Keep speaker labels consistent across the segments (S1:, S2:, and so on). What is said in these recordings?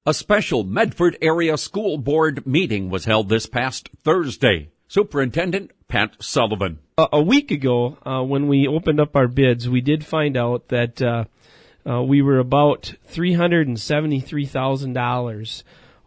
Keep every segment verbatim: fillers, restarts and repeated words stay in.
S1: A special Medford Area School Board meeting was held this past Thursday. Superintendent Pat Sullivan.
S2: A, a week ago, uh, when we opened up our bids, we did find out that uh, uh, we were about three hundred seventy-three thousand dollars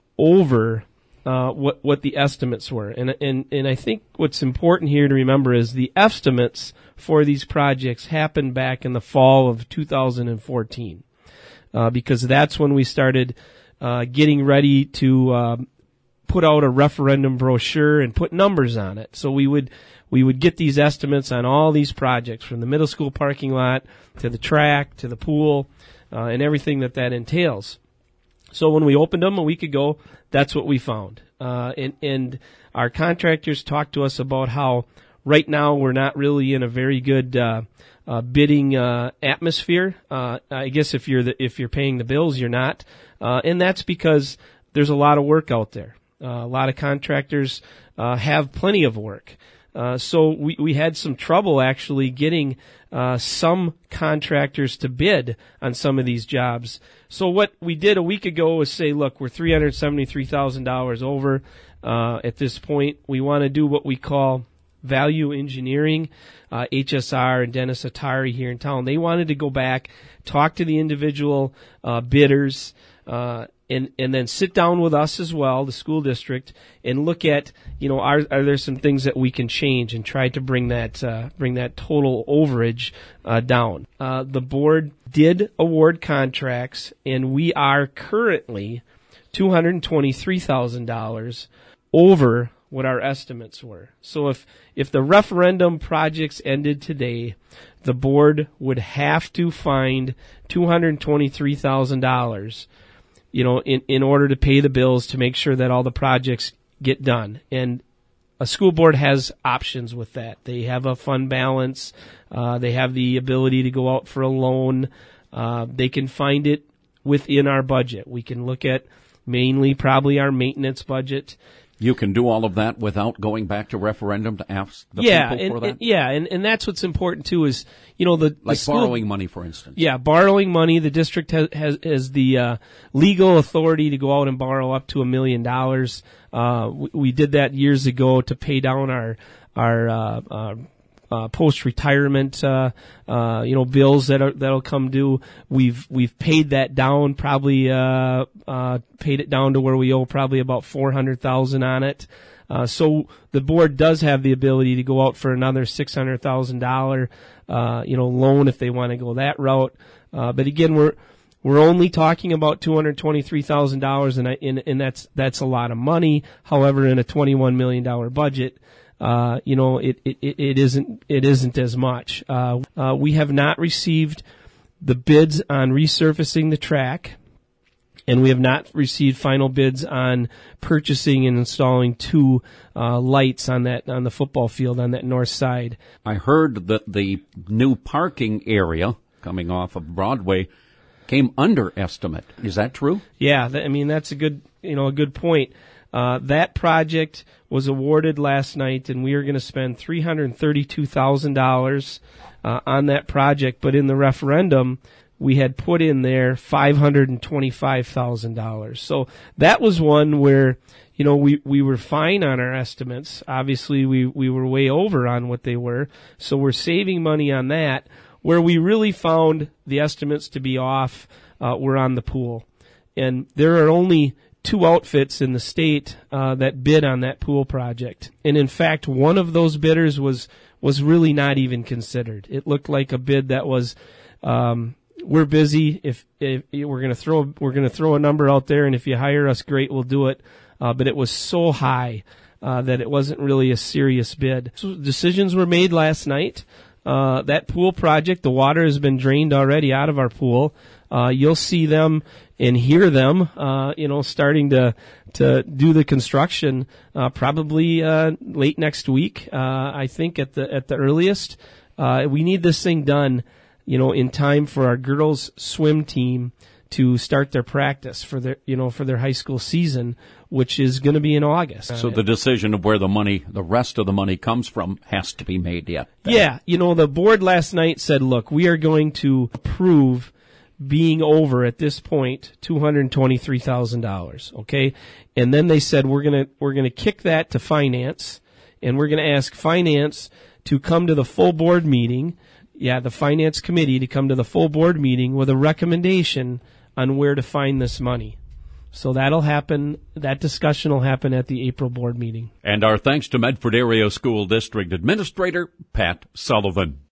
S2: over uh, what what the estimates were. And, and, and I think what's important here to remember is the estimates for these projects happened back in the fall of two thousand fourteen, uh, because that's when we started Uh, getting ready to um, put out a referendum brochure and put numbers on it. So we would we would get these estimates on all these projects, from the middle school parking lot to the track to the pool, uh, and everything that that entails. So when we opened them a week ago, that's what we found. Uh, and, and our contractors talked to us about how right now we're not really in a very good uh, uh, bidding uh, atmosphere. Uh, I guess if you're the, if you're paying the bills, you're not. Uh, and that's because there's a lot of work out there. Uh, a lot of contractors uh, have plenty of work. Uh, so we, we had some trouble actually getting uh, some contractors to bid on some of these jobs. So what we did a week ago was say, look, we're three hundred seventy-three thousand dollars over uh, at this point. We want to do what we call value engineering. Uh, H S R and Dennis Atari here in town, they wanted to go back, talk to the individual uh, bidders, Uh, and, and then sit down with us as well, the school district, and look at, you know, are, are there some things that we can change and try to bring that, uh, bring that total overage, uh, down. Uh, the board did award contracts, and we are currently two hundred twenty-three thousand dollars over what our estimates were. So if, if the referendum projects ended today, the board would have to find two hundred twenty-three thousand dollars, you know, in, in order to pay the bills to make sure that all the projects get done. And a school board has options with that. They have a fund balance. Uh, they have the ability to go out for a loan. Uh, they can find it within our budget. We can look at mainly probably our maintenance budget.
S1: You can do all of that without going back to referendum to ask the
S2: yeah,
S1: people
S2: and,
S1: for that?
S2: And, yeah, and, and that's what's important, too, is, you know, the...
S1: Like
S2: the school,
S1: borrowing money, for instance.
S2: Yeah, borrowing money. The district has, has, has the uh, legal authority to go out and borrow up to a million dollars. Uh, we, we did that years ago to pay down our our uh, uh, uh, post-retirement, uh, uh, you know, bills that are, that'll come due. We've we've paid that down, probably uh, uh, paid it down to where we owe probably about four hundred thousand on it. Uh, so the board does have the ability to go out for another six hundred thousand dollar, uh, you know, loan if they want to go that route. Uh, but again, we're we're only talking about two hundred twenty-three thousand dollars, and I, and and that's that's a lot of money. However, in a twenty-one million dollar budget, uh, you know, it, it it isn't it isn't as much. Uh, uh, we have not received the bids on resurfacing the track, and we have not received final bids on purchasing and installing two uh, lights on that on the football field on that north side.
S1: I heard that the new parking area coming off of Broadway came under estimate. Is that true?
S2: Yeah, th- I mean that's a good you know a good point. Uh, that project was awarded last night, and we are going to spend three hundred thirty-two thousand dollars uh, on that project. But in the referendum, we had put in there five hundred twenty-five thousand dollars. So that was one where, you know, we, we were fine on our estimates. Obviously, we, we were way over on what they were. So we're saving money on that. Where we really found the estimates to be off uh, were on the pool. And there are only two outfits in the state uh, that bid on that pool project. And in fact, one of those bidders was, was really not even considered. It looked like a bid that was... Um, We're busy. If, if we're going to throw, we're going to throw a number out there, and if you hire us, great, we'll do it. Uh, but it was so high uh, that it wasn't really a serious bid. So decisions were made last night. Uh, that pool project, the water has been drained already out of our pool. Uh, you'll see them and hear them, uh, you know, starting to to do the construction uh, probably uh, late next week. Uh, I think at the at the earliest. Uh, we need this thing done, you know, in time for our girls swim team to start their practice for their, you know, for their high school season, which is going to be in August.
S1: So the decision of where the money, the rest of the money comes from has to be made yet.
S2: Then. Yeah. You know, the board last night said, look, we are going to approve being over at this point two hundred twenty-three thousand dollars. Okay, and then they said we're gonna we're gonna kick that to finance, and we're gonna ask finance to come to the full board meeting. Yeah, the finance committee to come to the full board meeting with a recommendation on where to find this money. So that'll happen. That discussion will happen at the April board meeting.
S1: And our thanks to Medford Area School District Administrator Pat Sullivan.